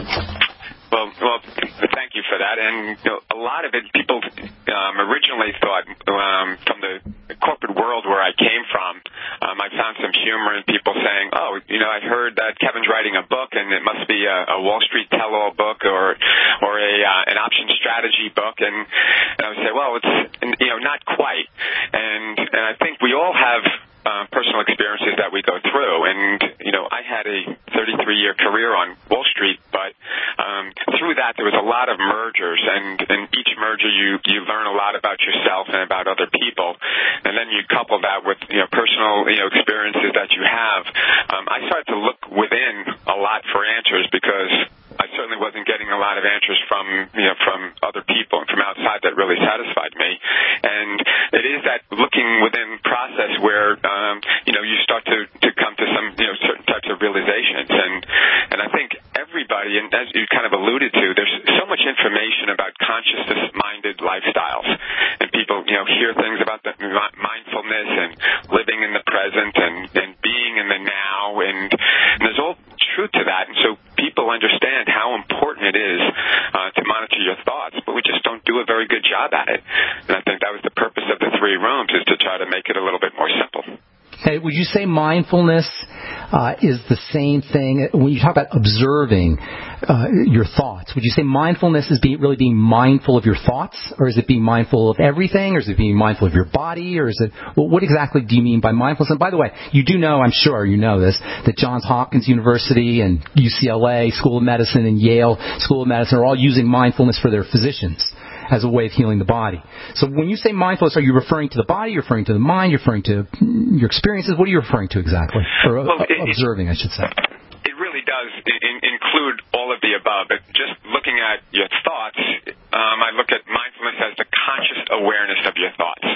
Well, well, thank you for that. And you know, a lot of it, people um, originally thought um, from the corporate world where I came from, um, I found some humor in people saying, "Oh, you know, I heard that Kevin's writing a book, and it must be a, a Wall Street tell-all book or or a uh, an option strategy book." And, and I would say, "Well, it's you know not quite." And and I think we all have Uh, personal experiences that we go through. And, you know, I had a thirty-three year career on Wall Street, but um, through that there was a lot of mergers, and in each merger you, you learn a lot about yourself and about other people. And then you couple that with, you know, personal, you know, experiences that you have. Um, I started to look within a lot for answers, because I certainly wasn't getting a lot of answers from, you know, from other people and from outside that really satisfied me. And it is that looking within process where, um, you know, you start to, to come to some, you know, certain types of realizations. And, and I think everybody, and as you kind of alluded to, there's so much information about consciousness-minded lifestyles. And people, you know, hear things about the mindfulness and living in the present and, and being in the now. And, and there's all truth to that. And so people understand how important it is uh, to monitor your thoughts, but we just don't do a very good job at it. And I think that was the purpose of the Three Rooms, is to try to make it a little bit more simple. Hey, would you say mindfulness uh, is the same thing when you talk about observing uh, your thoughts? Would you say mindfulness is being, really being mindful of your thoughts, or is it being mindful of everything, or is it being mindful of your body, or is it well, what exactly do you mean by mindfulness? And by the way, you do know, I'm sure you know this, that Johns Hopkins University and U C L A School of Medicine and Yale School of Medicine are all using mindfulness for their physicians as a way of healing the body. So when you say mindfulness, are you referring to the body, you're referring to the mind, you're referring to your experiences? What are you referring to exactly? Or well, uh, it, observing, I should say. It really does in, include all of the above. But just looking at your thoughts, um, I look at mindfulness as the conscious awareness of your thoughts.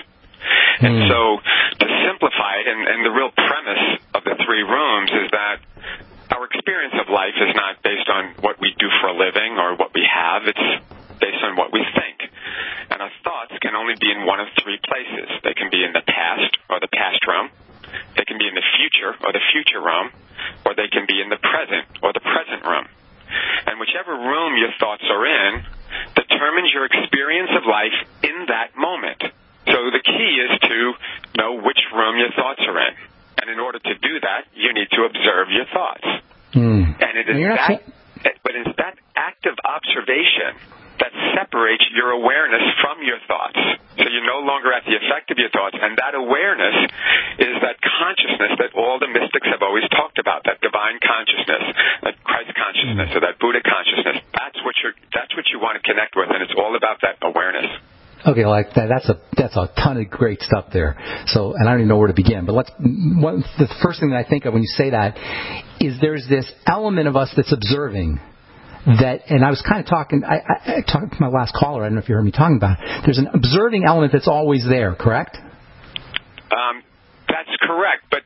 And mm. so to simplify it, and, and the real premise of the Three Rooms is that our experience of life is not based on what we do for a living or what we have. It's based on what we think. And our thoughts can only be in one of three places. They can be in the past, or the past room. They can be in the future, or the future room. Or they can be in the present, or the present room. And whichever room your thoughts are in determines your experience of life in that moment. So the key is to know which room your thoughts are in. And in order to do that, you need to observe your thoughts. Mm. And it is that, but it's that active observation that separates your awareness from your thoughts. So you're no longer at the effect of your thoughts, and that awareness is that consciousness that all the mystics have always talked about, that divine consciousness, that Christ consciousness, or that Buddha consciousness. That's what you're, that's what you want to connect with, and it's all about that awareness. Okay, like that, that's a that's a ton of great stuff there. So, and I don't even know where to begin. But let's. One, the first thing that I think of when you say that is there's this element of us that's observing. That, and I was kind of talking, I, I, I talked to my last caller, I don't know if you heard me talking about it. There's an observing element that's always there, correct? Um, that's correct, but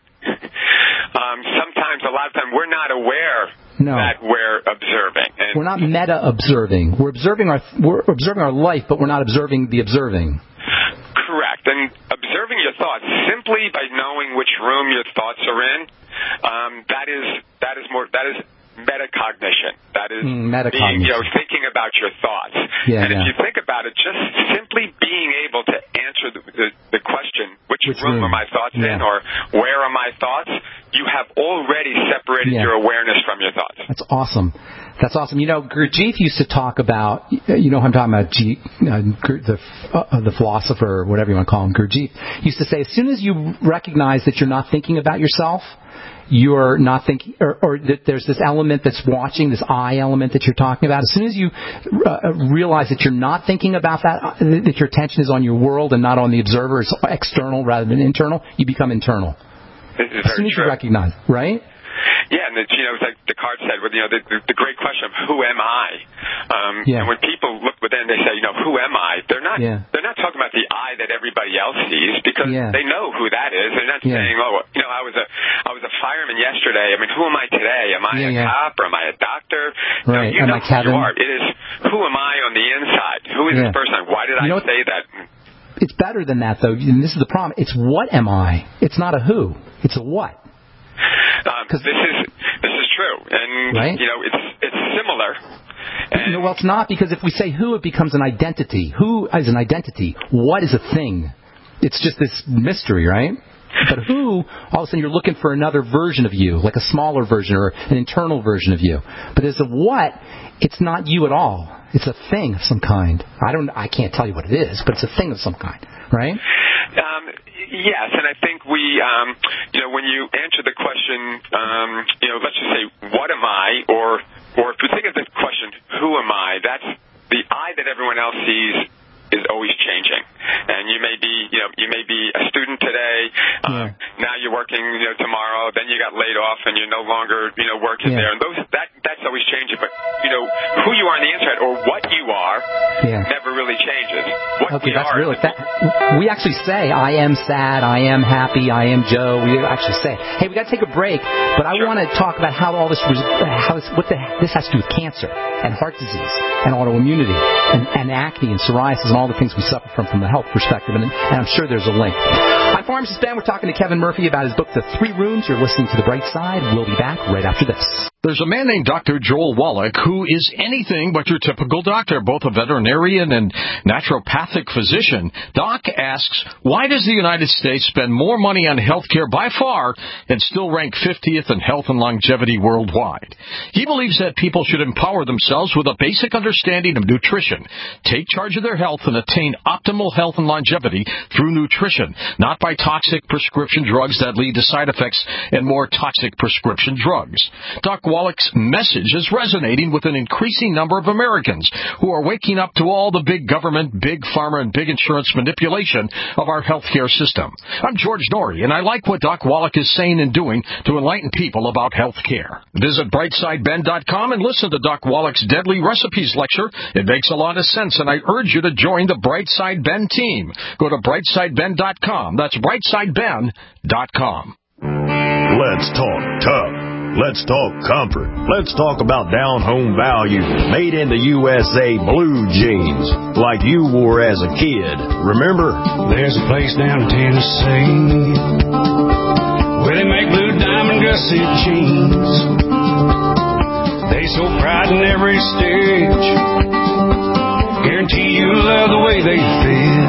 um, sometimes, a lot of times, we're not aware no. that we're observing. And we're not meta-observing. We're observing our we're observing our life, but we're not observing the observing. Correct. then observing your thoughts simply by knowing which room your thoughts are in, um, that is that is more that is metacognition. That is mm, metacognition. Being, you know, thinking about your thoughts. Yeah, and yeah. if you think about it, just simply being able to answer the, the, the question, which, which room, room are my thoughts yeah. in, or where are my thoughts, you have already separated yeah. your awareness from your thoughts. That's awesome. That's awesome. You know, Gurdjieff used to talk about, you know who I'm talking about, G, uh, the uh, the philosopher, or whatever you want to call him, Gurdjieff, used to say, as soon as you recognize that you're not thinking about yourself, you're not thinking, or, or that there's this element that's watching, this I element that you're talking about. As soon as you uh, realize that you're not thinking about that, that your attention is on your world and not on the observer, it's external rather than internal, you become internal. This is as soon very as true. you recognize, right? Yeah, and it's, you know, it's like Descartes said, you know, the, the, the great question of who am I? Um, yeah. And when people look within, they say, you know, who am I? They're not. Yeah. They're not talking about the I that everybody else sees because yeah. they know who that is. They're not yeah. saying, oh, you know, I was a I was a fireman yesterday. I mean, who am I today? Am I yeah, a yeah. cop or am I a doctor? Right. No, you am know I who Kevin? you are. It is who am I on the inside? Who is yeah. this person? Why did you I know say that? It's better than that, though, and this is the problem. It's what am I? It's not a who. It's a what. Um, this is this is true, and right? you know it's it's similar. And no, well, it's not, because if we say who, it becomes an identity. Who is an identity? What is a thing? It's just this mystery, right? But who, all of a sudden, you're looking for another version of you, like a smaller version or an internal version of you. But there's a what. It's not you at all. It's a thing of some kind. I don't. I can't tell you what it is, but it's a thing of some kind, right? Um, yes, and I think we, um, you know, when you answer the question, um, you know, let's just say, what am I, or or if you think of the question, who am I? That's the I that everyone else sees is always changing, and you may be, you know, you may be a student today. Um, yeah. Now you're working, you know, tomorrow. Then you got laid off, and you're no longer, you know, working yeah. there. And those that that's always changing. But you know, who you are on the inside, or what you are, yeah. never really changes. What okay, we that's are, really. That, we actually say, "I am sad," "I am happy," "I am Joe." We actually say, "Hey, we got to take a break," but I sure. want to talk about how all this was, how this, what the this has to do with cancer and heart disease and autoimmunity and, and acne and psoriasis and all the things we suffer from from the health perspective, and, and I'm sure there's a link. I'm Pharmacist Ben. We're talking to Kevin Murphy about his book, The Three Rooms. You're listening to The Bright Side. We'll be back right after this. There's a man named Doctor Joel Wallach who is anything but your typical doctor, both a veterinarian and naturopathic physician. Doc asks, why does the United States spend more money on health care by far and still rank fiftieth in health and longevity worldwide? He believes that people should empower themselves with a basic understanding of nutrition, take charge of their health, and attain optimal health and longevity through nutrition, not by toxic prescription drugs that lead to side effects and more toxic prescription drugs. Doc Wallach's message is resonating with an increasing number of Americans who are waking up to all the big government, big pharma, and big insurance manipulation of our healthcare system. I'm George Norrie, and I like what Doc Wallach is saying and doing to enlighten people about health care. Visit brightside ben dot com and listen to Doc Wallach's Deadly Recipes lecture. It makes a lot of sense, and I urge you to join the Brightside Ben team. Go to brightside ben dot com. That's brightside ben dot com. Let's talk tough. Let's talk comfort. Let's talk about down-home value, made in the U S A blue jeans, like you wore as a kid. Remember? There's a place down in Tennessee where they make blue diamond gusset jeans. They so pride in every stitch, guarantee you'll love the way they fit.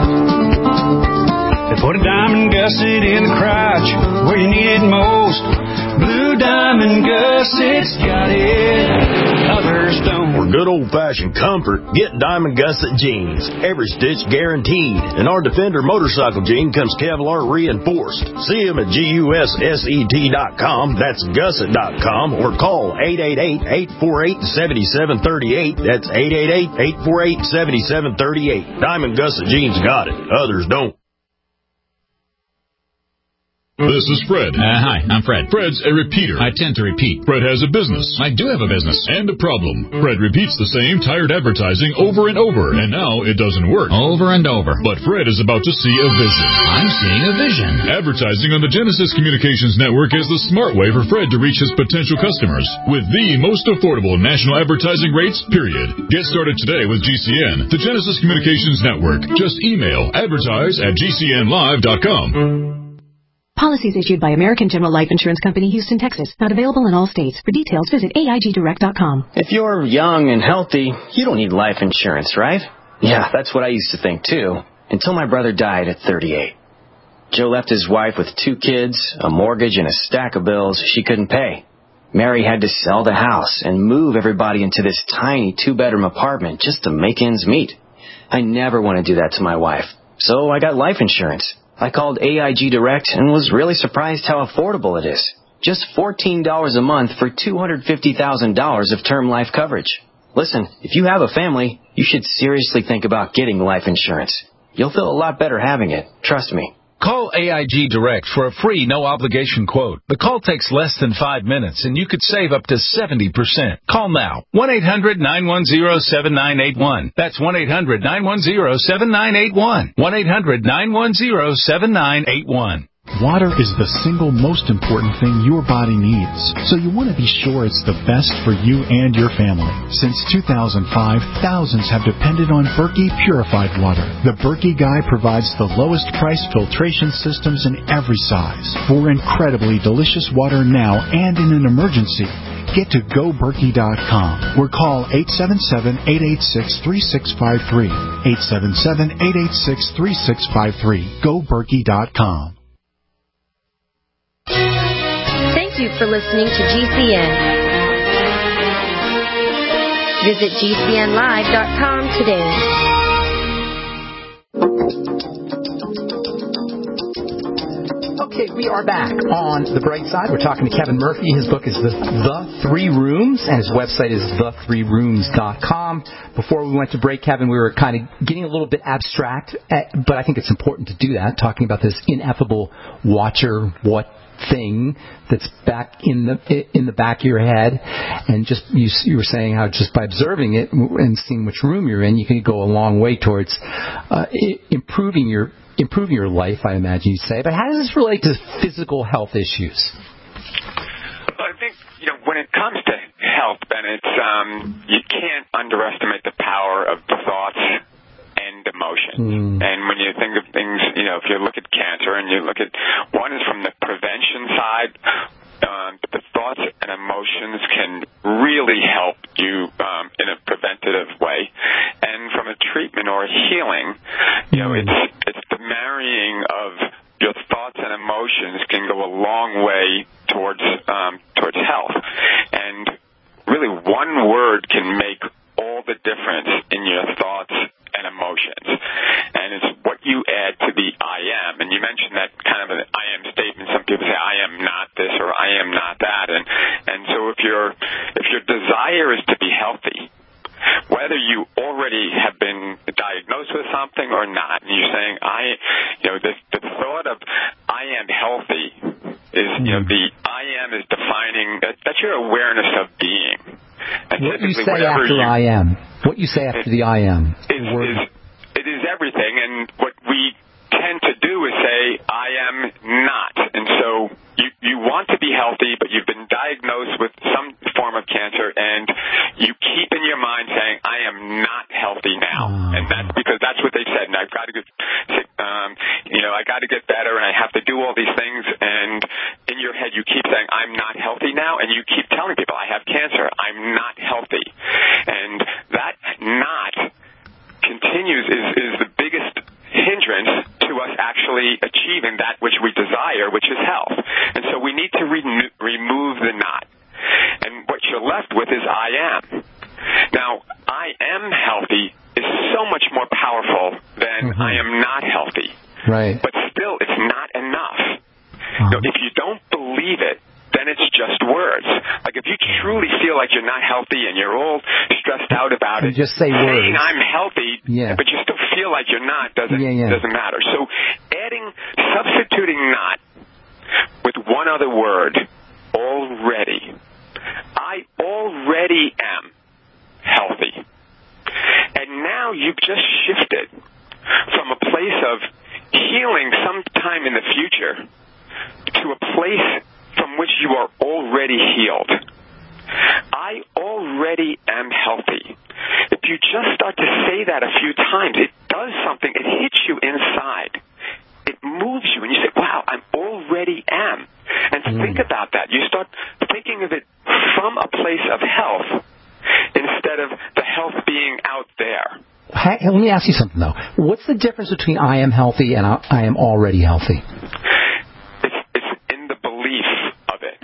They put a diamond gusset in the crotch where you need it most. Blue Diamond Gusset's got it, others don't. For good old-fashioned comfort, get Diamond Gusset jeans. Every stitch guaranteed. And our Defender motorcycle jean comes Kevlar reinforced. See them at G U S S E T dot com. That's gusset dot com. Or call eight eight eight, eight four eight, seven seven three eight. That's eight eight eight, eight four eight, seven seven three eight. Diamond Gusset jeans got it, others don't. This is Fred. Uh, hi, I'm Fred. Fred's a repeater. I tend to repeat. Fred has a business. I do have a business. And a problem. Fred repeats the same tired advertising over and over, and now it doesn't work. Over and over. But Fred is about to see a vision. I'm seeing a vision. Advertising on the Genesis Communications Network is the smart way for Fred to reach his potential customers with the most affordable national advertising rates, period. Get started today with G C N, the Genesis Communications Network. Just email advertise at g c n live dot com. Policies issued by American General Life Insurance Company, Houston, Texas. Not available in all states. For details, visit A I G direct dot com. If you're young and healthy, you don't need life insurance, right? Yeah, that's what I used to think, too, until my brother died at thirty-eight. Joe left his wife with two kids, a mortgage, and a stack of bills she couldn't pay. Mary had to sell the house and move everybody into this tiny two-bedroom apartment just to make ends meet. I never want to do that to my wife, so I got life insurance. I called A I G Direct and was really surprised how affordable it is. Just fourteen dollars a month for two hundred fifty thousand dollars of term life coverage. Listen, if you have a family, you should seriously think about getting life insurance. You'll feel a lot better having it. Trust me. Call A I G Direct for a free, no-obligation quote. The call takes less than five minutes, and you could save up to seventy percent. Call now. one eight hundred nine one zero seven nine eight one. That's one eight hundred nine one zero seven nine eight one. one eight hundred nine one zero seven nine eight one. Water is the single most important thing your body needs, so you want to be sure it's the best for you and your family. Since two thousand five, thousands have depended on Berkey purified water. The Berkey Guy provides the lowest price filtration systems in every size. For incredibly delicious water now and in an emergency, get to go berkey dot com or call eight seven seven, eight eight six, three six five three. eight seven seven, eight eight six, three six five three. go berkey dot com. Thank you for listening to G C N. Visit G C N live dot com today. Okay, we are back on The Bright Side. We're talking to Kevin Murphy. His book is The, the Three Rooms, and his website is the three rooms dot com. Before we went to break, Kevin, we were kind of getting a little bit abstract, but I think it's important to do that, talking about this ineffable watcher, what thing that's back in the in the back of your head, and just you, you were saying how just by observing it and seeing which room you're in, you can go a long way towards uh, improving your improving your life, I imagine you'd say. But how does this relate to physical health issues? I think, you know, when it comes to health, Ben, it's um, you can't underestimate the power of thoughts and emotion. Mm. And when you think of things, you know, if you look at cancer and you look at, one is from the prevention side, um, the thoughts and emotions can really help you um, in a preventative way. And from a treatment or a healing, you know, it's it's the marrying of your thoughts and emotions can go a long way towards um, towards health. And really, one word can make all the difference in your thoughts and emotions. And it's what you add to the I am. And you mentioned that kind of an I am statement. Some people say, I am not this or I am not that. And and so if your if your desire is to be healthy, whether you already have been diagnosed with something or not, and you're saying, I, you know, the, the thought of I am healthy is, you know, the I am is defining, that, that's your awareness of being. And what you say after you, I am, what you say after it, the I am. Is, is, it is everything, and what we tend to do is say, I am not. And so you, you want to be healthy, but you've been diagnosed with some form of cancer, and you keep in your mind saying, I am not healthy now. Oh. And that's because that's what they said, and I've got to get, um, you know, I got to get better, and I have to do all these things, and in your head you keep saying, I'm not healthy now, and you keep telling people, I have cancer, I'm not healthy. And that not continues, is, is the biggest hindrance to us actually achieving that which we desire, which is health. And so we need to re- remove the not. And what you're left with is I am. Now, I am healthy is so much more powerful than mm-hmm. I am not healthy. Right. But still, it's not enough. Um. So if you don't believe it, then it's just words. Like if you truly feel like you're not healthy and you're all stressed out about and it, just say saying words. I'm healthy, yeah. but you still feel like you're not doesn't yeah, yeah. doesn't matter. So adding, substituting not one other word, already. I already am healthy. And now you've just shifted from a place of healing sometime in the future to a place from which you are already healed. I already am healthy. If you just start to say that a few times, it does something. It hits you inside. It moves you, and you say, wow, I already am. And mm. think about that. You start thinking of it from a place of health instead of the health being out there. Hey, let me ask you something, though. What's the difference between I am healthy and I, I am already healthy? It's, it's in the belief of it.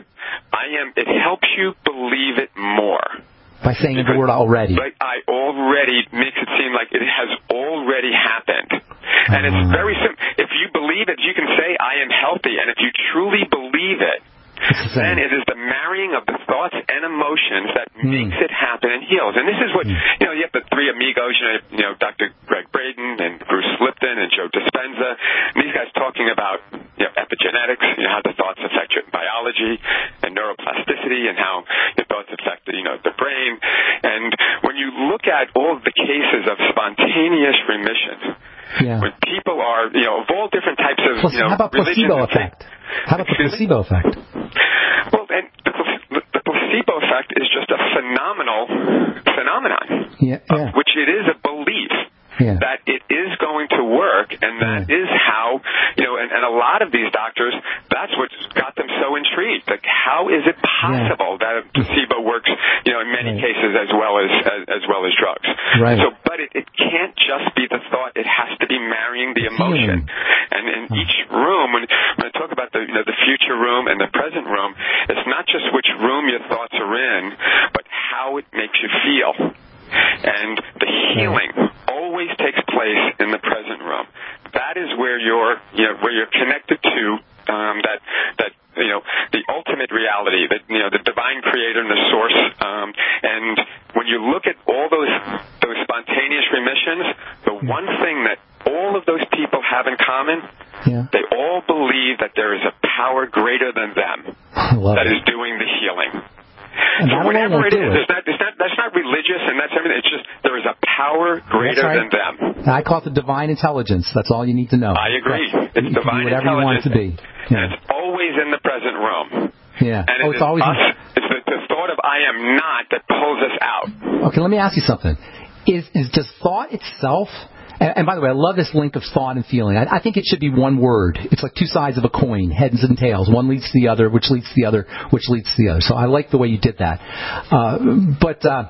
I am. It helps you believe it more. By saying because, the word already. Like I already makes it seem like it has already happened. Uh, and it's very simple. If you believe it, you can say, I am healthy. And if you truly believe it, then it is the marrying of the thoughts and emotions that mm. makes it happen and heals. And this is what, you know, you have the three amigos, you know, you know Doctor Greg Braden and Bruce Lipton and Joe Dispenza. And these guys talking about, you know, epigenetics, you know, how the thoughts affect your biology and neuroplasticity and how your thoughts affect, you know, the brain. And when you look at all of the cases of spontaneous remission, yeah. when people are, you know, of all different types of, Plus, you know, how about placebo effect? How about the placebo effect? Well, and the, the placebo effect is just a phenomenal phenomenon, yeah, yeah. Uh, which it is a belief yeah. that it is going to work, and that yeah. is how, you know, and, and a lot of these doctors, that's what got them so intrigued. Like, how is it possible yeah. that a placebo works, you know, in many right. cases as well as, as as well as drugs? Right. So, but it, it can't just be the thought; it has to be marrying the emotion. Mm. And in each room, when when I talk about the you know the future room and the present room, it's not just which room your thoughts are in, but how it makes you feel. And the healing always takes place in the present room. That is where you're, you know, where you're connected to um, that that you know the ultimate reality, that you know the divine creator and the source. Um, and when you look at all those those spontaneous remissions, the one thing that all of those people have in common, yeah. they all believe that there is a power greater than them that it. is doing the healing. And so whatever it is, it. It's not, it's not, that's not religious, and that's everything. It's just there is a power greater right. than them. I call it the divine intelligence. That's all you need to know. I agree. That's, it's divine whatever intelligence. You want it to be. Yeah. And it's always in the present room. Yeah. And oh, it it's always. Us, it's the, the thought of I am not that pulls us out. Okay, let me ask you something. Is is does thought itself? And, and by the way, I love this link of thought and feeling. I, I think it should be one word. It's like two sides of a coin, heads and tails. One leads to the other, which leads to the other, which leads to the other. So I like the way you did that. Uh, but uh,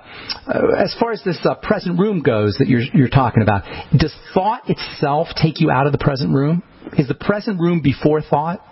as far as this uh, present room goes that you're you're talking about, does thought itself take you out of the present room? Is the present room before thought?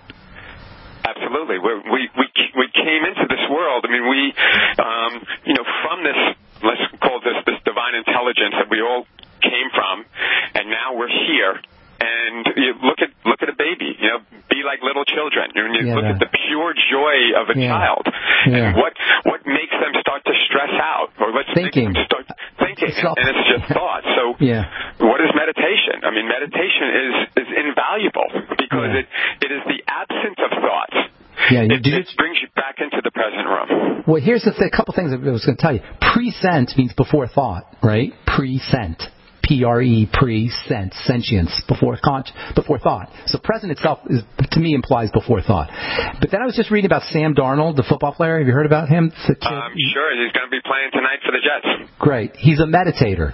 Absolutely. We're, we we we came into this world. I mean, we um, you know from this, let's call this this divine intelligence that we all came from, and now we're here. And you look at look at a baby, you know, be like little children. You, you yeah, look that. at the pure joy of a yeah. child, yeah. and what what makes them start to stress out, or let's thinking, make them start thinking, and, and it's just thought. So, yeah. what is meditation? I mean, meditation is is invaluable because yeah. it it is the absence of thoughts. Yeah, it, you, it brings you back into the present room. Well, here's the th- a couple things I was going to tell you. Present means before thought, right? Present. P R E, pre-sense, sentience, before con- before thought. So present itself, is, to me, implies before thought. But then I was just reading about Sam Darnold, the football player. Have you heard about him? The kid? Um, sure, he's going to be playing tonight for the Jets. Great. He's a meditator.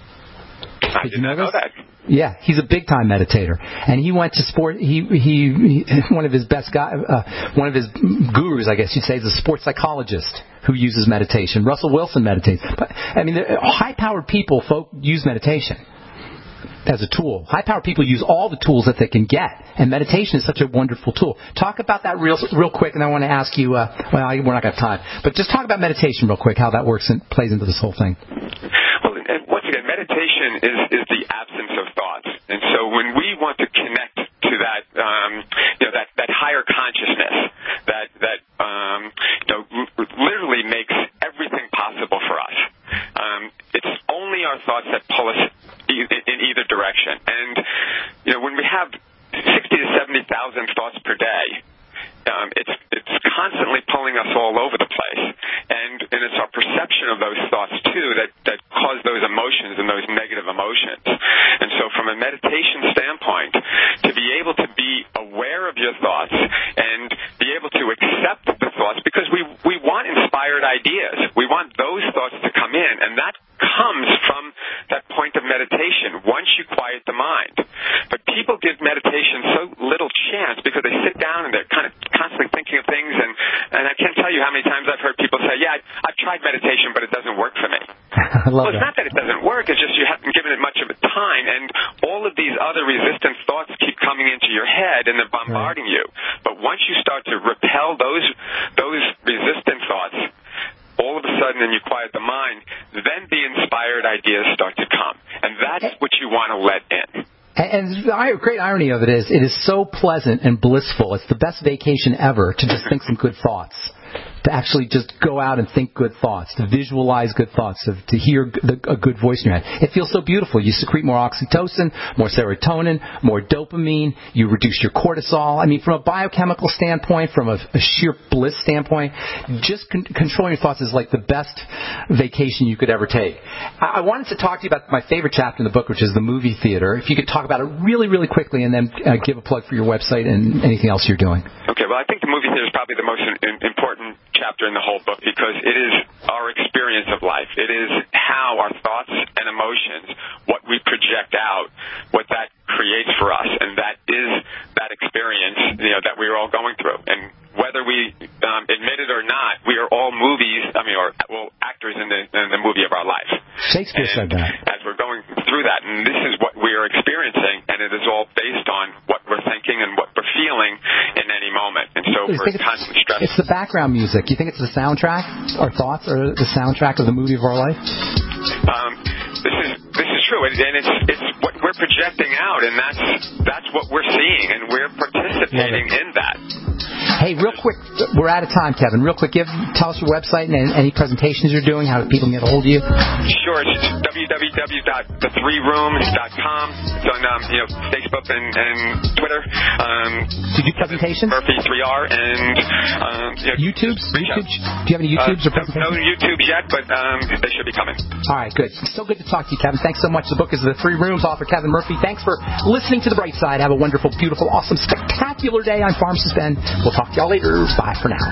I did, did not know that. Yeah, he's a big time meditator, and he went to sport. He he, he one of his best guy, uh, one of his gurus, I guess you'd say, is a sports psychologist who uses meditation. Russell Wilson meditates. But I mean, high-powered people folk use meditation as a tool. High-powered people use all the tools that they can get, and meditation is such a wonderful tool. Talk about that real real quick, and I want to ask you. Uh, well, we're not going to have time, but just talk about meditation real quick, how that works and plays into this whole thing. Well, and once again, meditation is is the absence of thoughts, and so when we want to connect to that, um, you know, that that higher consciousness, that that um, you know, literally makes everything possible for us. Um, it's only our thoughts that pull us in either direction, and you know, when we have sixty to seventy thousand thoughts per day, um, it's it's constantly pulling us all over the place, and and it's our perception of those thoughts too that that cause those emotions and those negative emotions. And so, from a meditation standpoint, to be able to be aware of your thoughts and be able to accept the thoughts, because we we want inspired ideas, we want those thoughts to come in, and that comes from that point of meditation once you quiet the mind. But people give meditation so little chance because they sit down and they're kind of constantly thinking of things, and, and I can't tell you how many times I've heard people say, yeah, I've tried meditation, but it doesn't work for me. I love well, it's that. not that it doesn't work, it's just you haven't given it much of a time, and all of these other resistant thoughts keep coming into your head and they're bombarding right. you. But once you start to repel those those resistant thoughts, all of a sudden, and you quiet the mind, then the inspired ideas start to come. And that's what you want to let in. And the great irony of it is, it is so pleasant and blissful. It's the best vacation ever to just think some good thoughts. To actually just go out and think good thoughts, to visualize good thoughts, to, to hear the, a good voice in your head. It feels so beautiful. You secrete more oxytocin, more serotonin, more dopamine. You reduce your cortisol. I mean, from a biochemical standpoint, from a, a sheer bliss standpoint, just con- controlling your thoughts is like the best vacation you could ever take. I, I wanted to talk to you about my favorite chapter in the book, which is the movie theater. If you could talk about it really, really quickly, and then uh, give a plug for your website and anything else you're doing. Okay, well, I think the movie theater is probably the most in- important chapter in the whole book, because it is our experience of life. It is how our thoughts and emotions, what we project out, what that creates for us, and that is that experience, you know, that we are all going through. And whether we um, admit it or not, we are all movies, I mean, or well, actors in the, in the movie of our life. Shakespeare and said that. As we're going through that, and this is what we are experiencing, and it is all based on what we're thinking and what we're feeling in any moment. And so we're constantly stressed. It's the background music. You think it's the soundtrack? Our thoughts are the soundtrack of the movie of our life? Um, this is this is true, and it's it's what we're projecting out, and that's that's what we're seeing, and we're participating in that. Hey, real quick, we're out of time, Kevin. Real quick, give tell us your website and any presentations you're doing, how people can get a hold of you. Sure, it's w w w dot the three rooms dot com. It's on um, you know Facebook and, and Twitter. Um, do you do presentations? Murphy three R and um, you know, YouTubes. YouTube? Do you have any YouTubes uh, or presentations? No, no YouTube yet, but um, they should be coming. All right, good. So good to talk to you, Kevin. Thanks so much. The book is The Three Rooms, author Kevin Murphy. Thanks for listening to The Bright Side. Have a wonderful, beautiful, awesome, spectacular day. I'm Pharmacist Ben. We'll talk to y'all later. Bye for now.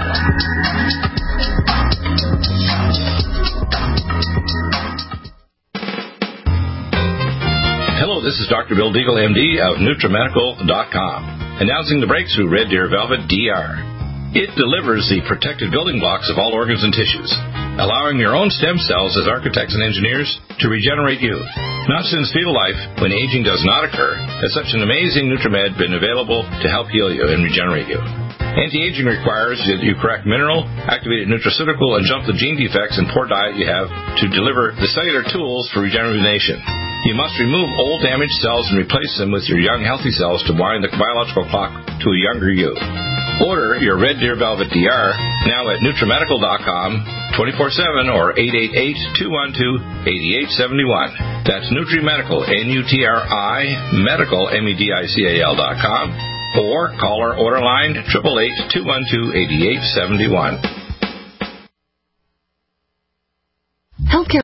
Hello, this is Doctor Bill Deagle, M D of Nutrimedical dot com, announcing the breakthrough Red Deer Velvet D R. It delivers the protected building blocks of all organs and tissues, allowing your own stem cells as architects and engineers to regenerate you. Not since fetal life, when aging does not occur, has such an amazing Nutrimed been available to help heal you and regenerate you. Anti-aging requires that you correct mineral, activated nutraceutical, and jump the gene defects and poor diet you have to deliver the cellular tools for regeneration. You must remove old damaged cells and replace them with your young healthy cells to wind the biological clock to a younger you. Order your Red Deer Velvet D R now at Nutrimedical dot com, twenty-four seven or eight eight eight, two one two, eight eight seven one. That's Nutrimedical, N U T R I, medical, M E D I C A L dot com. Or call our order line, eight eight eight, two one two, eight eight seven one. Healthcare